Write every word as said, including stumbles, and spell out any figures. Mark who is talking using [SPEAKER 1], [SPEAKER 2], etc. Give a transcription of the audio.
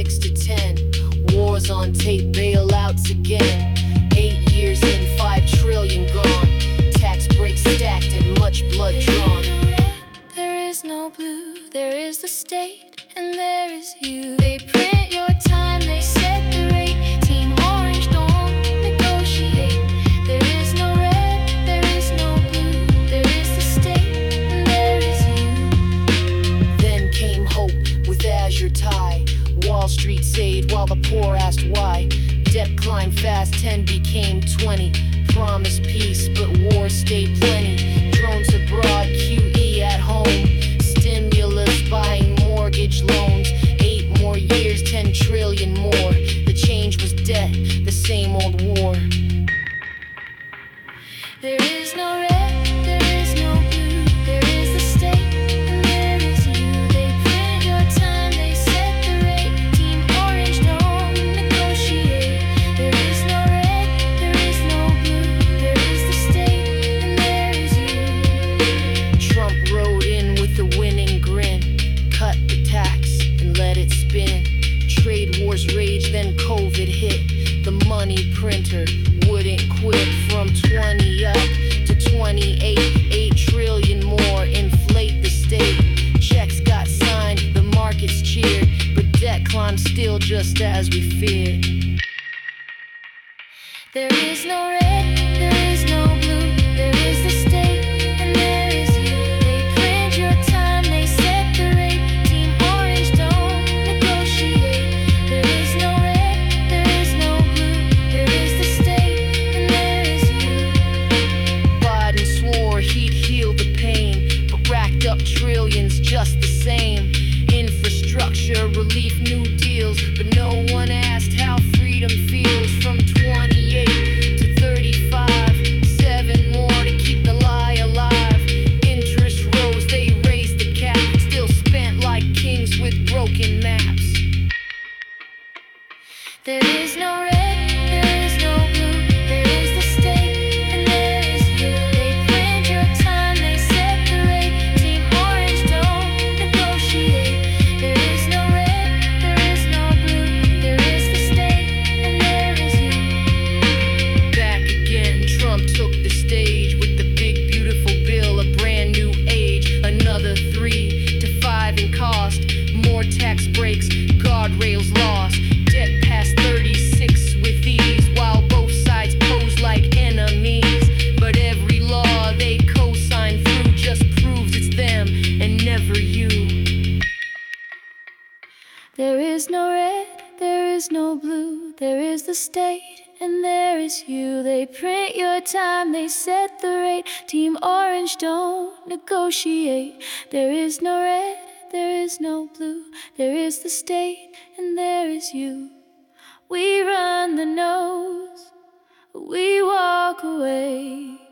[SPEAKER 1] six to ten. Wars on tape, bailouts again. Eight years in, five trillion gone. Tax breaks stacked and much blood drawn.
[SPEAKER 2] There is no blue, there is the state, and there is you. They print your time, they set the rate. Team Orange don't negotiate. There is no red, there is no blue, there is the state, and there is you.
[SPEAKER 1] Then came hope with Azure tie. Wall Street saved while the poor asked why. Debt climbed fast, ten became twenty. Promised peace, but war stayed plenty. Drones abroad, Q E at home. Stimulus buying mortgage loans. Eight more years, ten trillion more. The change was debt, the same old war.
[SPEAKER 2] There is no red, there is no blue, there is the state, and there is you. They print your time, they set the rate. Team Orange don't negotiate. There is no red, there is no blue, there is the state, and there is you.
[SPEAKER 1] Trump rode in with a winning grin. Cut the tax and let it spin. Trade wars raged, then COVID hit. The money printer wouldn't quit. From twenty up to twenty-eight, eight trillion more. Inflate the state. Checks got signed, the markets cheered, but debt climbed still just as we feared.
[SPEAKER 2] There is no red, there is no blue, there is the state, and there is you. They print your time, they set the rate. Team Orange don't negotiate. There is no red, there is no blue, there is the state, and there is you.
[SPEAKER 1] Biden swore he'd heal the pain, but racked up trillions just the same. Infrastructure, relief, new deals, but no one asked how freedom feels. From twenty-eight to thirty-five, seven more to keep the lie alive. Interest rose, they raised the cap, still spent like kings with broken maps.
[SPEAKER 2] There is no red, there is no blue, there is the state, and there is you. They print your time, they set the rate. Team Orange don't negotiate. There is no red, there is no blue, there is the state, and there is you.
[SPEAKER 1] Back again, Trump took the stage with the big beautiful bill, a brand new age. Another three to five in cost. More tax breaks, guardrails lost. Debt past thirty-six with ease, while both sides pose like enemies. But every law they co-sign through just proves it's them and never you.
[SPEAKER 2] There is no red, there is no blue, there is the state, and there is you. They print your time, they set the rate. Team Orange don't negotiate. There is no red, there is no blue, there is the state, and there is you. We run the nose, we walk away.